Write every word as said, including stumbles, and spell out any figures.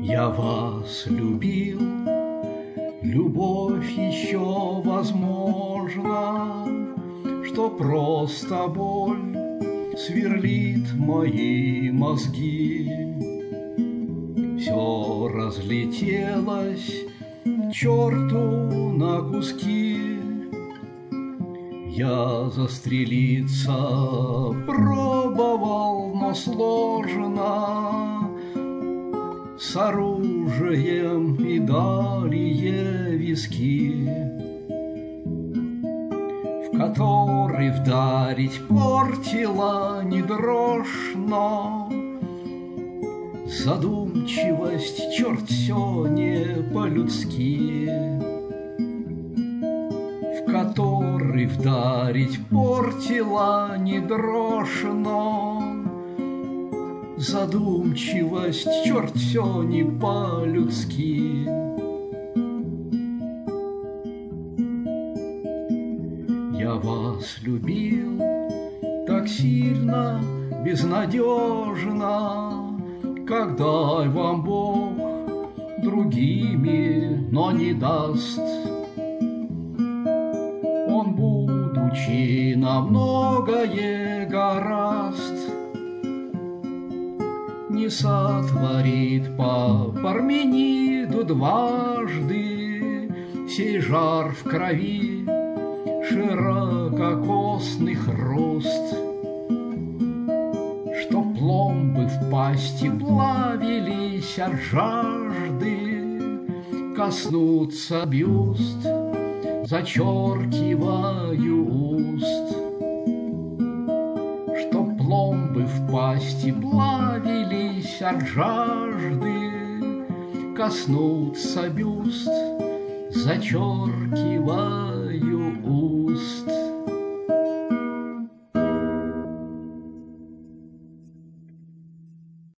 Я вас любил, любовь еще возможна, что просто боль сверлит мои мозги. Все разлетелось к черту на куски. Я застрелиться пробовал, но сложно, с оружием и далее виски, в который вдарить портила не дрожь, но задумчивость, черт, все не по-людски, в который вдарить портила не дрожь, но задумчивость, черт, все не по-людски. Я вас любил так сильно, безнадежно, как дай вам Бог другими, но не даст. Он, будучи на многое гораст, не сотворит по Пармениду дважды сей жар в крови, ширококосный хруст, что пломбы в пасти плавились от жажды, коснуться бюст, зачеркиваю уст, что пломбы в пасти плавились от жажды, коснуться бюст, зачеркиваю уст.